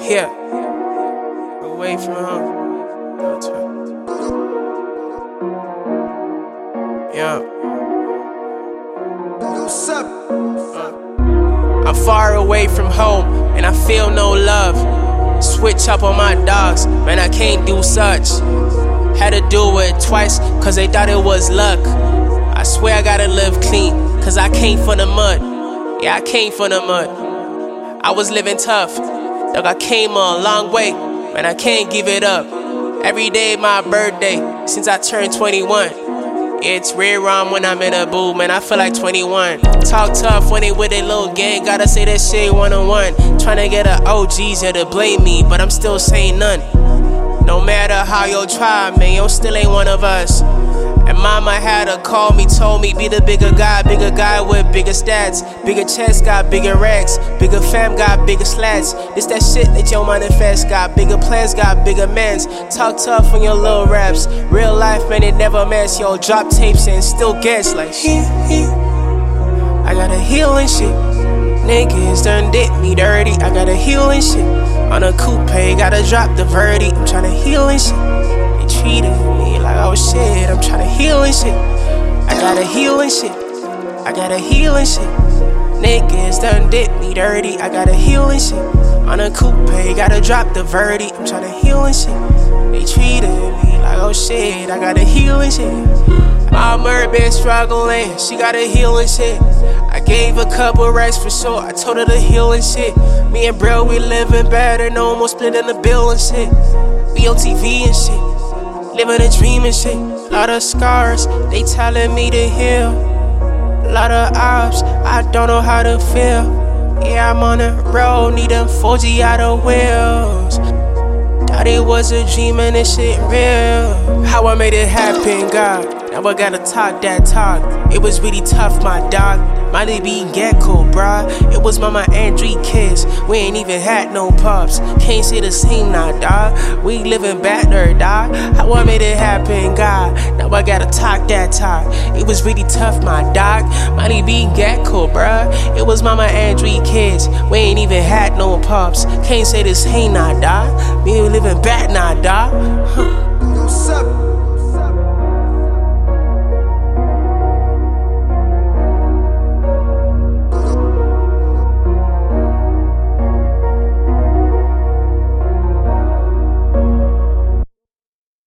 Yeah, away from home. Yeah. What's up? I'm far away from home and I feel no love. Switch up on my dogs, man, I can't do such. Had to do it twice, cause they thought it was luck. I swear I gotta live clean, cause I came from the mud. Yeah, I came from the mud. I was living tough, dog, I came a long way. Man, I can't give it up. Every day my birthday, since I turned 21. It's rare when I'm in a booth, man, I feel like 21. Talk tough when they with a little gang, gotta say that shit one-on-one. Tryna get a OGs here to blame me, but I'm still saying none. No matter how you try, man, you still ain't one of us. And mama had to call me, told me be the bigger guy with bigger stats. Bigger chest got bigger racks, bigger fam got bigger slats. This that shit that your manifest got bigger plans, got bigger mans. Talk tough on your little raps. Real life, man, it never mess. Yo, drop tapes and still guess like I gotta heal and shit. Niggas done did me dirty. I gotta heal and shit. On a coupe, gotta drop the verdict. I'm tryna heal and shit. They treated me like oh shit. I'm tryna heal and shit. I gotta heal and shit. I gotta heal and shit. Niggas done did me dirty. I gotta heal and shit. On a coupe, gotta drop the verdict. I'm tryna heal and shit. They treated me like oh shit. I gotta heal and shit. My mother been struggling, she gotta heal and shit. I gave a couple racks for sure, I told her to heal and shit. Me and bro, we living better, no more splitting the bill and shit. We on TV and shit, living a dream and shit. Lot of scars, they telling me to heal. Lot of ops, I don't know how to feel. Yeah, I'm on the road, need them 4G out of wheels. Thought it was a dream and this shit real. How I made it happen, God. Now I gotta talk that talk. It was really tough, my dog. Might be gecko, bruh. It was mama and 3 kids. We ain't even had no pups. Can't say the same now, dog. We living better, dog. How I made it happen, God. Now I gotta talk that talk. It was really tough, my dog. Might be gecko, bruh. It was mama and 3 kids. We ain't even had no pups. Can't say the same now, dog. We living bad now, dog. What's up?